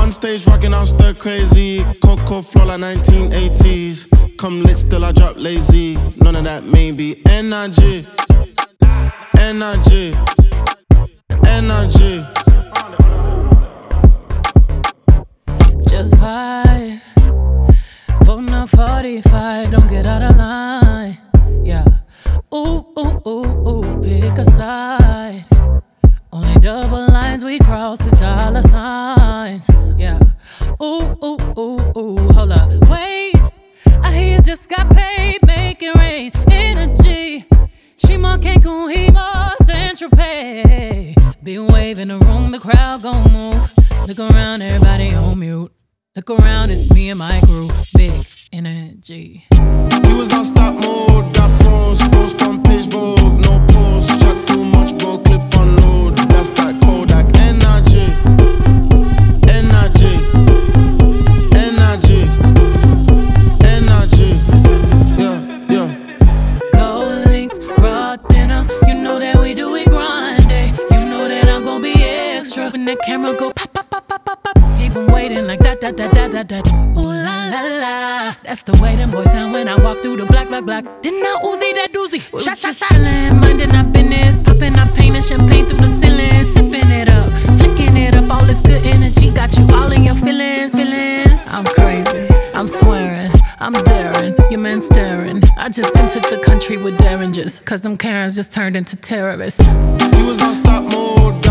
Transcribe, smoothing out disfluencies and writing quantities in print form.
On stage rocking out stir crazy. Coco flow like 1980s. Come lit still I drop lazy. None of that maybe. Energy. Energy. Energy. Just vibe. Voting on 45. Don't get out of line. Yeah. Ooh, ooh, ooh, ooh. Pick a side. Only double lines we cross is dollar signs. Yeah. Ooh, ooh, ooh, ooh. Hold up. Wait. I hear you just got paid. Make it rain. Energy. She more Cancun, he more Central Pay. Big wave in the room, the crowd gon' move. Look around, everybody on mute. Look around, it's me and my crew. Big energy. You was on stop mode. Got froze from page Vogue. No pause, chat too much, bro. Clip on load. That's that Kodak energy. Energy. Energy. Energy. Yeah, yeah. Gold links, raw dinner. You know that we do it grinding. You know that I'm gon' be extra. When that camera go pop, pop, pop, pop, pop, pop. Keep 'em waiting like that. Ooh la la la. That's the way them boys sound when I walk through the block. Then I Uzi that doozy. Shot. Chillin', minding our business. Popping our pain and champagne through the ceiling. Sipping it up, flicking it up. All this good energy got you all in your feelings. I'm crazy, I'm swearing, I'm daring. Your man staring. I just entered the country with derringers. Cause them Karens just turned into terrorists. You was on stop mode.